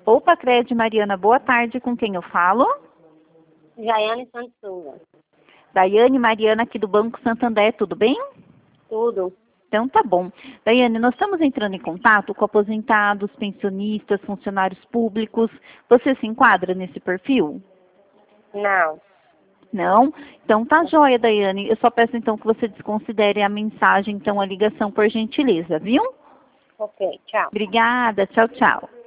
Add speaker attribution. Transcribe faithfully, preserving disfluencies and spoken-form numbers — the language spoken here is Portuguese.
Speaker 1: Opa, Cred, Mariana, boa tarde. Com quem eu falo?
Speaker 2: Jaiane Santos Souza.
Speaker 1: Daiane Mariana, aqui do Banco Santander, tudo bem?
Speaker 2: Tudo.
Speaker 1: Então tá bom. Daiane, nós estamos entrando em contato com aposentados, pensionistas, funcionários públicos. Você se enquadra nesse perfil?
Speaker 2: Não.
Speaker 1: Não? Então tá joia, Daiane. Eu só peço então que você desconsidere a mensagem, então a ligação, por gentileza, viu?
Speaker 2: Ok, tchau.
Speaker 1: Obrigada, tchau, tchau.